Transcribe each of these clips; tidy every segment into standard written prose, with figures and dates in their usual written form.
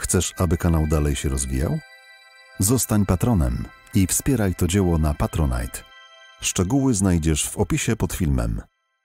Chcesz, aby kanał dalej się rozwijał? Zostań patronem i wspieraj to dzieło na Patronite. Szczegóły znajdziesz w opisie pod filmem.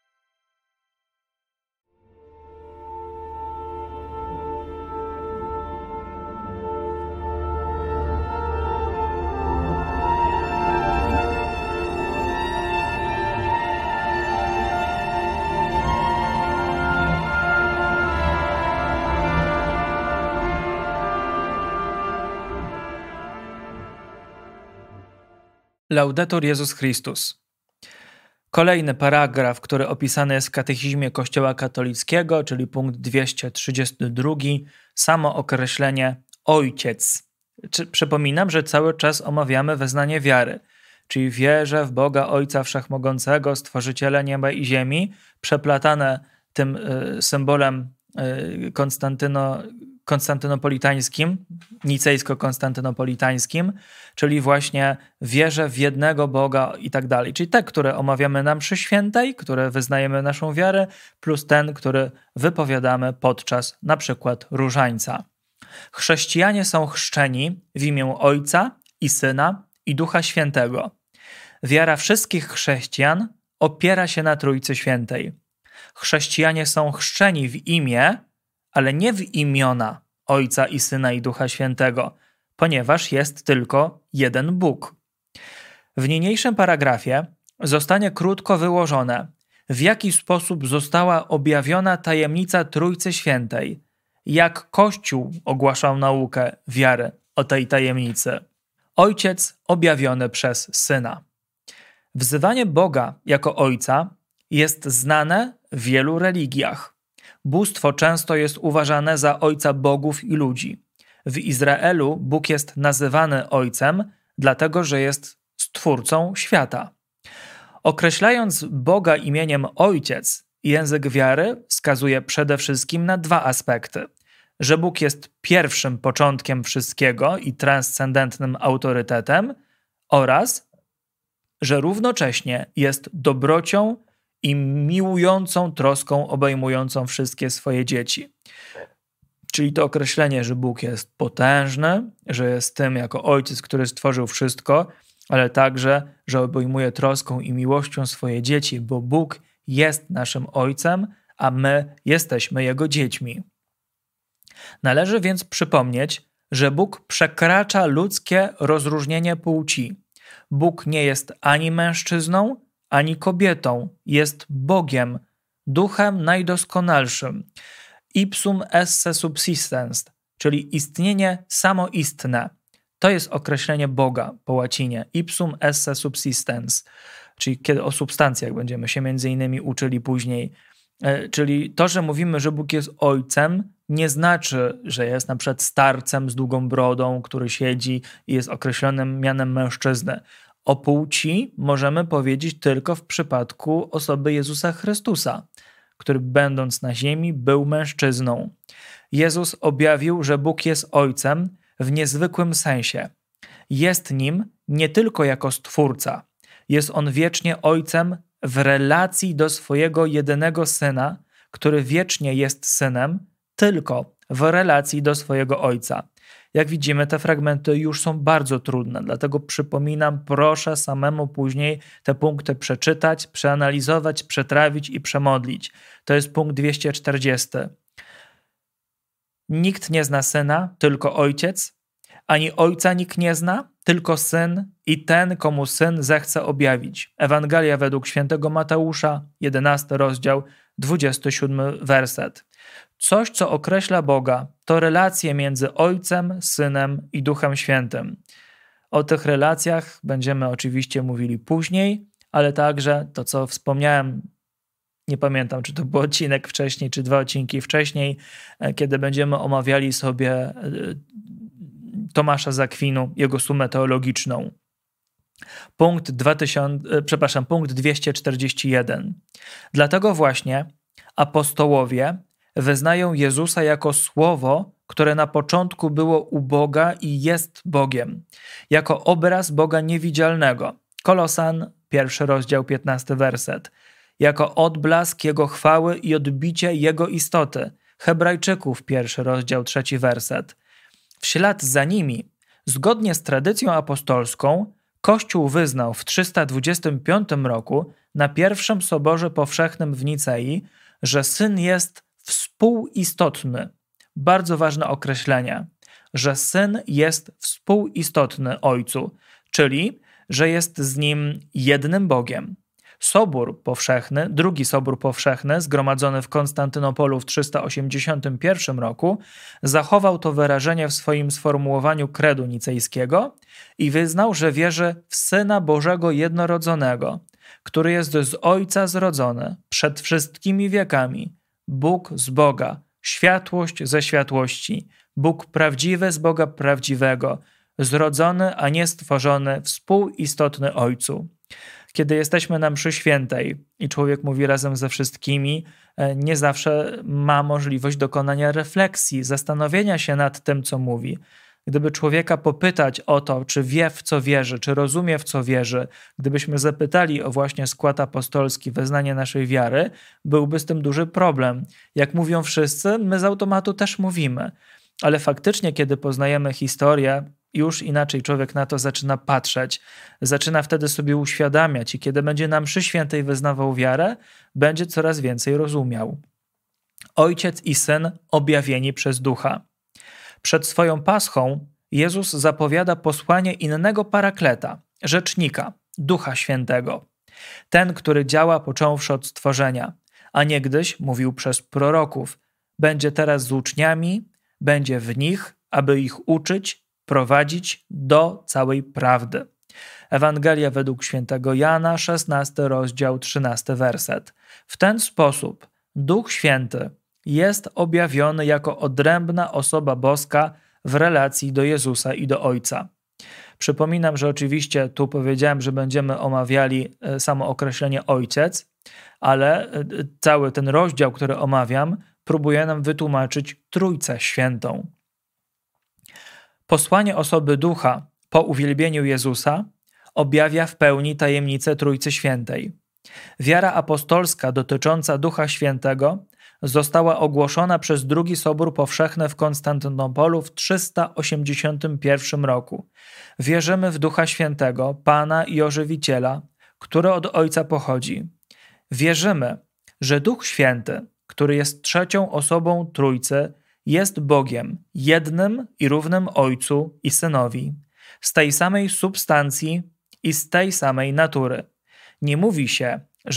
Laudetur Jezus Chrystus. Kolejny paragraf, który opisany jest w Katechizmie Kościoła katolickiego, czyli punkt 232, samo określenie Ojciec. Przypominam, że cały czas omawiamy wyznanie wiary, czyli wierzę w Boga Ojca Wszechmogącego, Stworzyciela nieba i ziemi, przeplatane tym symbolem konstantynopolitańskim, nicejsko-konstantynopolitańskim, czyli właśnie wierzę w jednego Boga i tak dalej. Czyli te, które omawiamy na mszy świętej, które wyznajemy naszą wiarę, plus ten, który wypowiadamy podczas na przykład różańca. Chrześcijanie są chrzczeni w imię Ojca i Syna i Ducha Świętego. Wiara wszystkich chrześcijan opiera się na Trójcy Świętej. Chrześcijanie są chrzczeni w imię, ale nie w imiona Ojca i Syna i Ducha Świętego, ponieważ jest tylko jeden Bóg. W niniejszym paragrafie zostanie krótko wyłożone, w jaki sposób została objawiona tajemnica Trójcy Świętej, jak Kościół ogłaszał naukę wiary o tej tajemnicy. Ojciec objawiony przez Syna. Wzywanie Boga jako Ojca jest znane w wielu religiach. Bóstwo często jest uważane za ojca bogów i ludzi. W Izraelu Bóg jest nazywany Ojcem, dlatego że jest Stwórcą świata. Określając Boga imieniem Ojciec, język wiary wskazuje przede wszystkim na dwa aspekty. Że Bóg jest pierwszym początkiem wszystkiego i transcendentnym autorytetem oraz, że równocześnie jest dobrocią i miłującą troską obejmującą wszystkie swoje dzieci. Czyli to określenie, że Bóg jest potężny, że jest tym jako Ojciec, który stworzył wszystko, ale także, że obejmuje troską i miłością swoje dzieci, bo Bóg jest naszym Ojcem, a my jesteśmy Jego dziećmi. Należy więc przypomnieć, że Bóg przekracza ludzkie rozróżnienie płci. Bóg nie jest ani mężczyzną, ani kobietą, jest Bogiem, Duchem najdoskonalszym. Ipsum esse subsistens, czyli istnienie samoistne. To jest określenie Boga po łacinie. Ipsum esse subsistens, czyli kiedy o substancjach będziemy się między innymi uczyli później. Czyli to, że mówimy, że Bóg jest Ojcem, nie znaczy, że jest na przykład starcem z długą brodą, który siedzi i jest określonym mianem mężczyzny. O płci możemy powiedzieć tylko w przypadku osoby Jezusa Chrystusa, który będąc na ziemi był mężczyzną. Jezus objawił, że Bóg jest Ojcem w niezwykłym sensie. Jest Nim nie tylko jako Stwórca. Jest On wiecznie Ojcem w relacji do swojego jedynego Syna, który wiecznie jest Synem, tylko w relacji do swojego Ojca. Jak widzimy, te fragmenty już są bardzo trudne, dlatego przypominam, proszę samemu później te punkty przeczytać, przeanalizować, przetrawić i przemodlić. To jest punkt 240. Nikt nie zna Syna, tylko Ojciec, ani Ojca nikt nie zna, tylko Syn i ten, komu Syn zechce objawić. Ewangelia według świętego Mateusza, 11 rozdział, 27 werset. Coś, co określa Boga, to relacje między Ojcem, Synem i Duchem Świętym. O tych relacjach będziemy oczywiście mówili później, ale także to, co wspomniałem, nie pamiętam, czy to był odcinek wcześniej, czy 2 odcinki wcześniej, kiedy będziemy omawiali sobie Tomasza z Akwinu, jego sumę teologiczną. Punkt 241. Dlatego właśnie apostołowie wyznają Jezusa jako Słowo, które na początku było u Boga i jest Bogiem, jako obraz Boga niewidzialnego. Kolosan, 1 rozdział, 15 werset. Jako odblask Jego chwały i odbicie Jego istoty. Hebrajczyków, 1 rozdział, 3 werset. W ślad za nimi, zgodnie z tradycją apostolską, Kościół wyznał w 325 roku na pierwszym Soborze Powszechnym w Nicei, że Syn jest współistotny. Bardzo ważne określenie, że Syn jest współistotny Ojcu, czyli że jest z Nim jednym Bogiem. Sobór Powszechny, drugi Sobór Powszechny, zgromadzony w Konstantynopolu w 381 roku, zachował to wyrażenie w swoim sformułowaniu kredu nicejskiego i wyznał, że wierzy w Syna Bożego Jednorodzonego, który jest z Ojca zrodzony przed wszystkimi wiekami, Bóg z Boga, światłość ze światłości, Bóg prawdziwy z Boga prawdziwego, zrodzony, a nie stworzony, współistotny Ojcu. Kiedy jesteśmy na mszy świętej i człowiek mówi razem ze wszystkimi, nie zawsze ma możliwość dokonania refleksji, zastanowienia się nad tym, co mówi. Gdyby człowieka popytać o to, czy wie, w co wierzy, czy rozumie, w co wierzy, gdybyśmy zapytali o właśnie skład apostolski, wyznanie naszej wiary, byłby z tym duży problem. Jak mówią wszyscy, my z automatu też mówimy. Ale faktycznie, kiedy poznajemy historię, już inaczej człowiek na to zaczyna patrzeć, zaczyna wtedy sobie uświadamiać i kiedy będzie na mszy świętej wyznawał wiarę, będzie coraz więcej rozumiał. Ojciec i Syn objawieni przez Ducha. Przed swoją paschą Jezus zapowiada posłanie innego parakleta, rzecznika, Ducha Świętego. Ten, który działa począwszy od stworzenia, a niegdyś mówił przez proroków, będzie teraz z uczniami, będzie w nich, aby ich uczyć, prowadzić do całej prawdy. Ewangelia według świętego Jana, 16 rozdział, 13 werset. W ten sposób Duch Święty jest objawiony jako odrębna osoba boska w relacji do Jezusa i do Ojca. Przypominam, że oczywiście tu powiedziałem, że będziemy omawiali samo określenie Ojciec, ale cały ten rozdział, który omawiam, próbuje nam wytłumaczyć Trójcę Świętą. Posłanie osoby Ducha po uwielbieniu Jezusa objawia w pełni tajemnicę Trójcy Świętej. Wiara apostolska dotycząca Ducha Świętego została ogłoszona przez drugi Sobór Powszechny w Konstantynopolu w 381 roku. Wierzymy w Ducha Świętego, Pana i Ożywiciela, który od Ojca pochodzi. Wierzymy, że Duch Święty, który jest trzecią osobą Trójcy, jest Bogiem, jednym i równym Ojcu i Synowi, z tej samej substancji i z tej samej natury. Nie mówi się,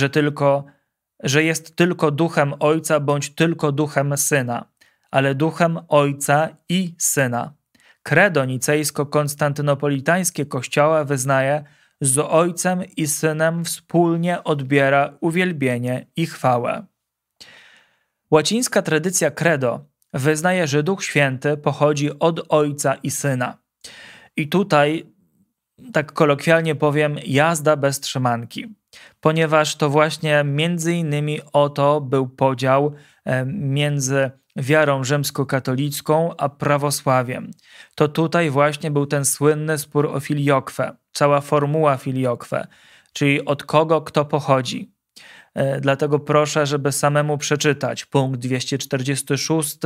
że jest tylko Duchem Ojca bądź tylko Duchem Syna, ale Duchem Ojca i Syna. Credo nicejsko-konstantynopolitańskie Kościoła wyznaje, z Ojcem i Synem wspólnie odbiera uwielbienie i chwałę. Łacińska tradycja credo wyznaje, że Duch Święty pochodzi od Ojca i Syna. I tutaj, tak kolokwialnie powiem, jazda bez trzymanki, ponieważ to właśnie między innymi o to był podział między wiarą rzymskokatolicką a prawosławiem. To tutaj właśnie był ten słynny spór o filiokwę, cała formuła filiokwę, czyli od kogo kto pochodzi. Dlatego proszę, żeby samemu przeczytać punkt 246,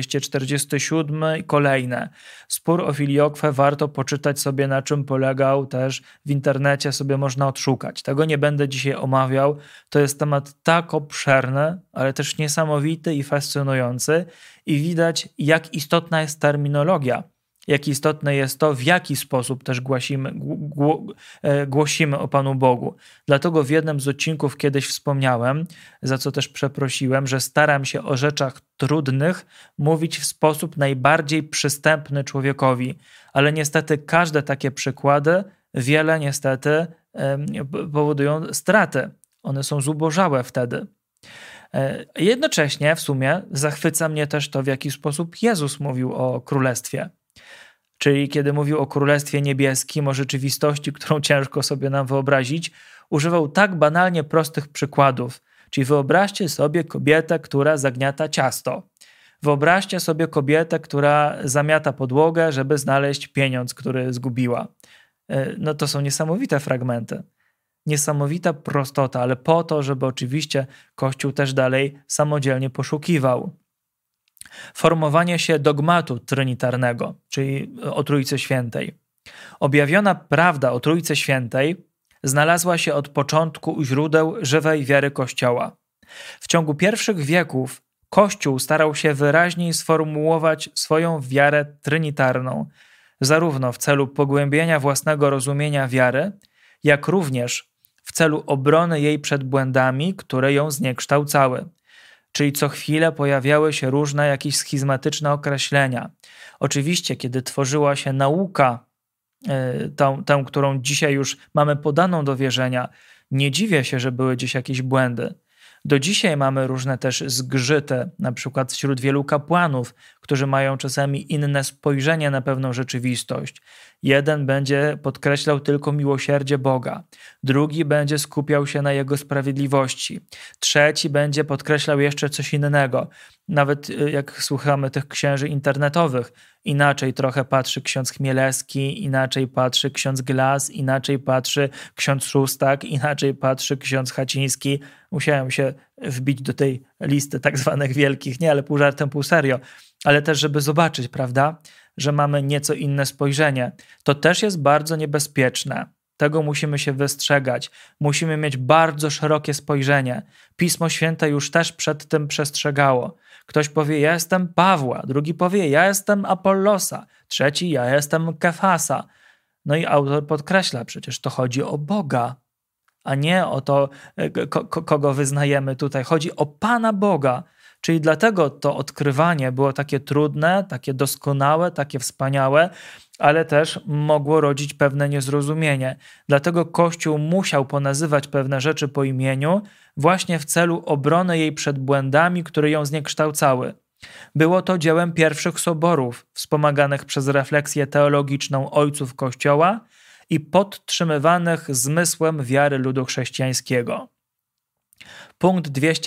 247 i kolejne. Spór o filiokwę warto poczytać sobie, na czym polegał, też w internecie sobie można odszukać. Tego nie będę dzisiaj omawiał. To jest temat tak obszerny, ale też niesamowity i fascynujący i widać, jak istotna jest terminologia. Jak istotne jest to, w jaki sposób też głosimy o Panu Bogu. Dlatego w jednym z odcinków kiedyś wspomniałem, za co też przeprosiłem, że staram się o rzeczach trudnych mówić w sposób najbardziej przystępny człowiekowi. Ale niestety każde takie przykłady wiele niestety powodują straty. One są zubożałe wtedy. Jednocześnie w sumie zachwyca mnie też to, w jaki sposób Jezus mówił o Królestwie. Czyli kiedy mówił o Królestwie Niebieskim, o rzeczywistości, którą ciężko sobie nam wyobrazić, używał tak banalnie prostych przykładów. Czyli wyobraźcie sobie kobietę, która zagniata ciasto. Wyobraźcie sobie kobietę, która zamiata podłogę, żeby znaleźć pieniądz, który zgubiła. No to są niesamowite fragmenty. Niesamowita prostota, ale po to, żeby oczywiście Kościół też dalej samodzielnie poszukiwał. Formowanie się dogmatu trinitarnego, czyli o Trójcy Świętej. Objawiona prawda o Trójcy Świętej znalazła się od początku u źródeł żywej wiary Kościoła. W ciągu pierwszych wieków Kościół starał się wyraźniej sformułować swoją wiarę trinitarną, zarówno w celu pogłębienia własnego rozumienia wiary, jak również w celu obrony jej przed błędami, które ją zniekształcały. Czyli co chwilę pojawiały się różne jakieś schizmatyczne określenia. Oczywiście, kiedy tworzyła się nauka, tę, którą dzisiaj już mamy podaną do wierzenia, nie dziwię się, że były gdzieś jakieś błędy. Do dzisiaj mamy różne też zgrzyty, na przykład wśród wielu kapłanów, którzy mają czasami inne spojrzenie na pewną rzeczywistość. Jeden będzie podkreślał tylko miłosierdzie Boga, drugi będzie skupiał się na Jego sprawiedliwości, trzeci będzie podkreślał jeszcze coś innego. Nawet jak słuchamy tych księży internetowych, inaczej trochę patrzy ksiądz Chmielewski, inaczej patrzy ksiądz Glas, inaczej patrzy ksiądz Szóstak, inaczej patrzy ksiądz Haciński. Musiałem się wbić do tej listy tak zwanych wielkich, nie, ale pół żartem, pół serio, ale też żeby zobaczyć, prawda, że mamy nieco inne spojrzenie. To też jest bardzo niebezpieczne. Tego musimy się wystrzegać. Musimy mieć bardzo szerokie spojrzenie. Pismo Święte już też przed tym przestrzegało. Ktoś powie, ja jestem Pawła, drugi powie, ja jestem Apollosa, trzeci, ja jestem Kefasa. No i autor podkreśla, przecież to chodzi o Boga, a nie o to, kogo wyznajemy tutaj. Chodzi o Pana Boga. Czyli dlatego to odkrywanie było takie trudne, takie doskonałe, takie wspaniałe, ale też mogło rodzić pewne niezrozumienie. Dlatego Kościół musiał ponazywać pewne rzeczy po imieniu właśnie w celu obrony jej przed błędami, które ją zniekształcały. Było to dziełem pierwszych soborów, wspomaganych przez refleksję teologiczną ojców Kościoła i podtrzymywanych zmysłem wiary ludu chrześcijańskiego. Punkt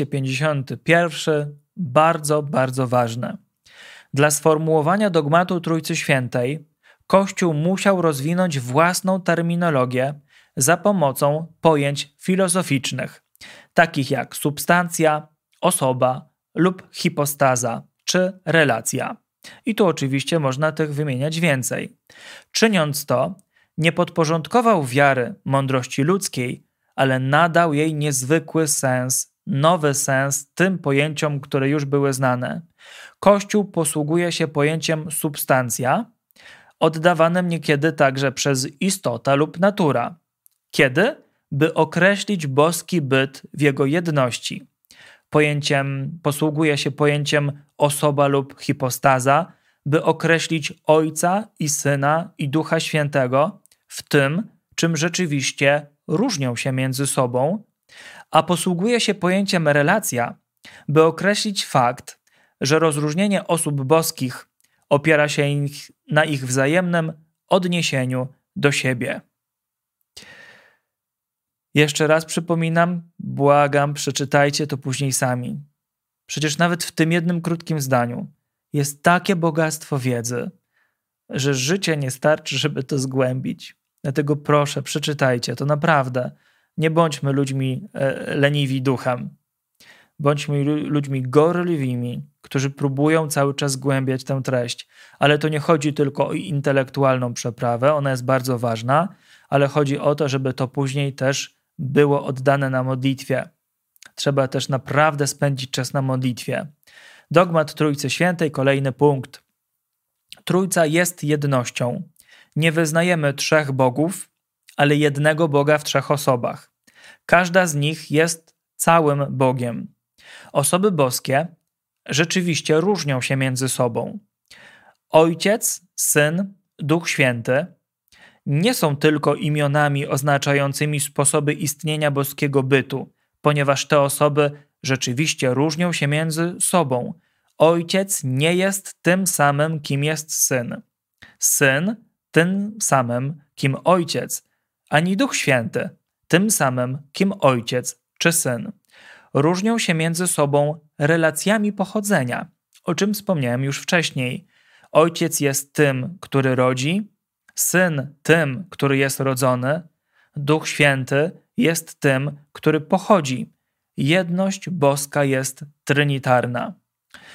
251, bardzo, bardzo ważny. Dla sformułowania dogmatu Trójcy Świętej Kościół musiał rozwinąć własną terminologię za pomocą pojęć filozoficznych, takich jak substancja, osoba lub hipostaza czy relacja. I tu oczywiście można tych wymieniać więcej. Czyniąc to, nie podporządkował wiary mądrości ludzkiej, ale nadał jej niezwykły sens, nowy sens tym pojęciom, które już były znane. Kościół posługuje się pojęciem substancja, oddawanym niekiedy także przez istota lub natura. Kiedy? By określić boski byt w jego jedności. Posługuje się pojęciem osoba lub hipostaza, by określić Ojca i Syna i Ducha Świętego w tym, czym rzeczywiście różnią się między sobą, a posługuje się pojęciem relacja, by określić fakt, że rozróżnienie osób boskich opiera się na ich wzajemnym odniesieniu do siebie. Jeszcze raz przypominam, błagam, przeczytajcie to później sami. Przecież nawet w tym jednym krótkim zdaniu jest takie bogactwo wiedzy, że życie nie starczy, żeby to zgłębić. Dlatego proszę, przeczytajcie to naprawdę. Nie bądźmy ludźmi leniwi duchem. Bądźmy ludźmi gorliwymi, którzy próbują cały czas zgłębiać tę treść. Ale to nie chodzi tylko o intelektualną przeprawę, ona jest bardzo ważna, ale chodzi o to, żeby to później też było oddane na modlitwie. Trzeba też naprawdę spędzić czas na modlitwie. Dogmat Trójcy Świętej, kolejny punkt. Trójca jest jednością. Nie wyznajemy trzech bogów, ale jednego Boga w trzech osobach. Każda z nich jest całym Bogiem. Osoby boskie rzeczywiście różnią się między sobą. Ojciec, Syn, Duch Święty nie są tylko imionami oznaczającymi sposoby istnienia boskiego bytu, ponieważ te osoby rzeczywiście różnią się między sobą. Ojciec nie jest tym samym, kim jest Syn. Syn tym samym, kim Ojciec, ani Duch Święty tym samym, kim Ojciec czy Syn. Różnią się między sobą relacjami pochodzenia, o czym wspomniałem już wcześniej. Ojciec jest tym, który rodzi, Syn tym, który jest rodzony, Duch Święty jest tym, który pochodzi. Jedność boska jest trinitarna.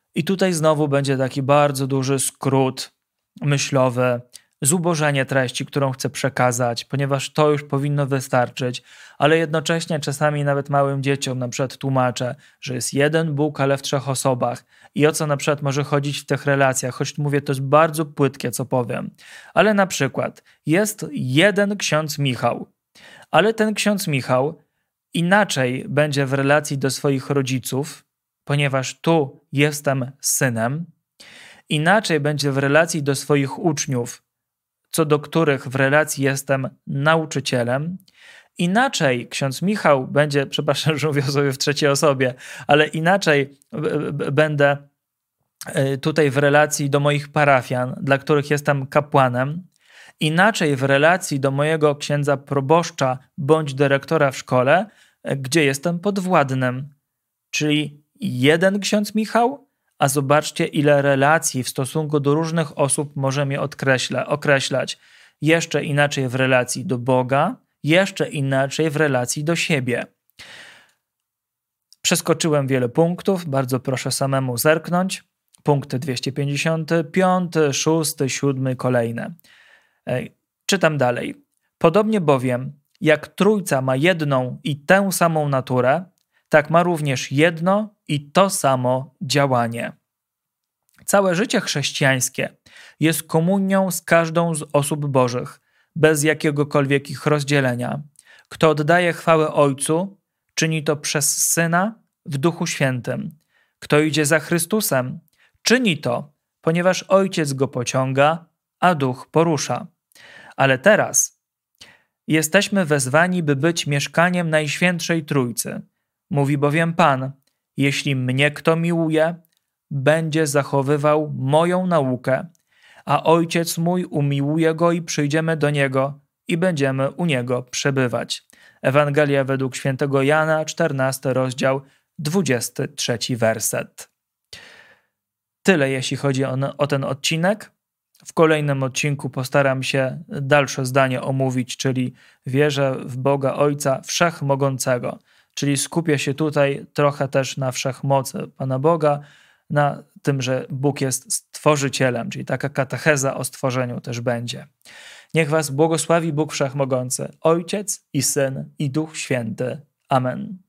I tutaj znowu będzie taki bardzo duży skrót myślowy, zubożenie treści, którą chcę przekazać, ponieważ to już powinno wystarczyć, ale jednocześnie czasami nawet małym dzieciom na przykład tłumaczę, że jest jeden Bóg, ale w 3 osobach i o co na przykład może chodzić w tych relacjach, choć mówię, to jest bardzo płytkie, co powiem, ale na przykład jest jeden ksiądz Michał, ale ten ksiądz Michał inaczej będzie w relacji do swoich rodziców, ponieważ tu jestem synem, inaczej będzie w relacji do swoich uczniów, co do których w relacji jestem nauczycielem. Inaczej ksiądz Michał będzie, przepraszam, że mówię sobie w 3 osobie, ale inaczej będę tutaj w relacji do moich parafian, dla których jestem kapłanem. Inaczej w relacji do mojego księdza proboszcza bądź dyrektora w szkole, gdzie jestem podwładnym. Czyli jeden ksiądz Michał, a zobaczcie, ile relacji w stosunku do różnych osób może mnie określać. Jeszcze inaczej w relacji do Boga, jeszcze inaczej w relacji do siebie. Przeskoczyłem wiele punktów, bardzo proszę samemu zerknąć. Punkty 255, 6, 7, kolejne. Czytam dalej. Podobnie bowiem, jak Trójca ma jedną i tę samą naturę, tak ma również jedno i to samo działanie. Całe życie chrześcijańskie jest komunią z każdą z osób bożych, bez jakiegokolwiek ich rozdzielenia. Kto oddaje chwałę Ojcu, czyni to przez Syna w Duchu Świętym. Kto idzie za Chrystusem, czyni to, ponieważ Ojciec go pociąga, a Duch porusza. Ale teraz jesteśmy wezwani, by być mieszkaniem Najświętszej Trójcy. Mówi bowiem Pan, jeśli mnie kto miłuje, będzie zachowywał moją naukę, a Ojciec mój umiłuje go i przyjdziemy do niego i będziemy u niego przebywać. Ewangelia według świętego Jana, 14 rozdział, 23 werset. Tyle jeśli chodzi o ten odcinek. W kolejnym odcinku postaram się dalsze zdanie omówić, czyli wierzę w Boga Ojca Wszechmogącego. Czyli skupię się tutaj trochę też na wszechmocy Pana Boga, na tym, że Bóg jest stworzycielem, czyli taka katecheza o stworzeniu też będzie. Niech was błogosławi Bóg Wszechmogący, Ojciec i Syn i Duch Święty. Amen.